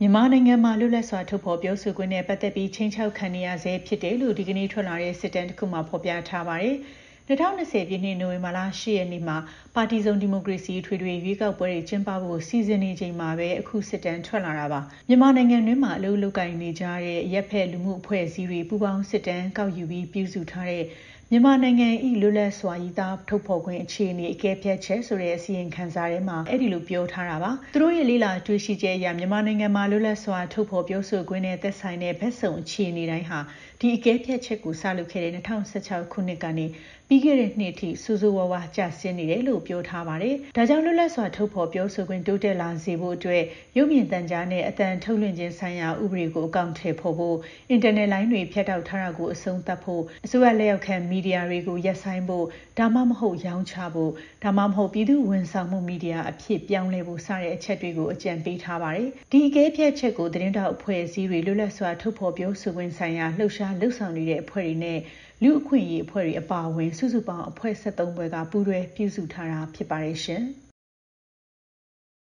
မြန်မာနိုင်ငံမှာလွတ်လပ်စွာထုတ်ဖော်ပြောဆိုခွင့်နဲ့ပတ်သက်ပြီးချိန်ချောက်ခံနေရဆဲဖြစ်တယ်လို့ဒီကနေ့ထွက်လာတဲ့စစ်တမ်းတစ်ခုမှာဖော်ပြထားပါတယ်။2020ပြည့်နှစ်နိုဝင်ဘာလ10ရက်နေ့မှာပါတီစုံဒီမိုကရေစီထွေထွေရွေးကောက်ပွဲတွေကျင်းပဖို့စီစဉ်နေချိန်မှာပဲအခုစစ်တမ်းထွက်လာတာပါ။မြန်မာနိုင်ငံတွင်းမှာအလုပ်လုပ်ကိုင်နေကြတဲ့ရပ်ဖက်လူမှုအဖွဲ့အစည်းတွေပူးပေါင်းစစ်တမ်းကောက်ယူပြီးပြုစုထားတဲ့မြန်မာနိုင်ငံ၏လွတ်လပ်စွာရည်သားထုတ်ဖော်ခွင့်အခြေအနေအကဲဖြတ်ချက်ဆိုတဲ့အစီရင်ခံစာထဲမှာအဲ့ဒီလိုပြောထားတာပါ။သူတို့ရဲ့လေးလာတွေ့ရှိချက်အရမြန်မာနိုင်ငံမှာလွတ်လပ်စွာထုတ်ဖော်ပြောဆိုခွင့်နဲ့သက်ဆိုင်တဲ့ဘက်စုံအခြေအနေတိုင်းဟာဒီအကဲဖြတ်ချက်ကိုစလုပ်ခဲ့တဲ့2016ခုနှစ်ကနေပြီးခဲ့တဲ့နှစ်အထိစိုးစိုးဝါးဝါကျဆင်းနေတယ်လို့ပြောထားပါတယ်။ဒါကြောင့်လွတ်လပ်စွာထုတ်ဖော်ပြောဆိုခွင့်တိုးတက်လာစေဖို့အတွက်ရုပ်မြင်သံကြားနဲ့အသံထုတ်လွှင့်ခြင်းဆိုင်ရာဥပဒေကိုအကောင့်ထည့်ဖို့ဖို့အင်တာနက်လိုင်းတွေဖြတ်တောက်ထားတာကိုအဆုံးသတ်ဖို့အစိုးရလက်အောက်ခံမီဒီယာတွေကိုရပ်ဆိုင်းဖို့ဒါမှမဟုတ်ရောင်းချဖို့ဒါမှမဟုတ်ပြည်သူဝန်ဆောင်မှုမီဒီယာအဖြစ်ပြောင်းလဲဖို့စတဲ့အချက်တွေကိုအကြံပေးထားပါတယ်။ဒီအကဲဖြတ်ချက်ကိုသတင်းတောက်အဖွဲ့အစည်းတွေလွတ်လပ်စွာထုတ်ဖော်ပြောဆိုခွင့်ဆိုင်ရာလှုပ်ရှားလှုပ်ဆောင်နေတဲ့အဖွဲ့တွေနဲ့လူအခွင့်အရေးအဖွဲ့တွေအပါအဝင်စုစုပေါင်းအဖွဲ့73ဖွဲ့ကပူးတွဲပြုစုထားတာဖြစ်ပါတယ်ရှင်။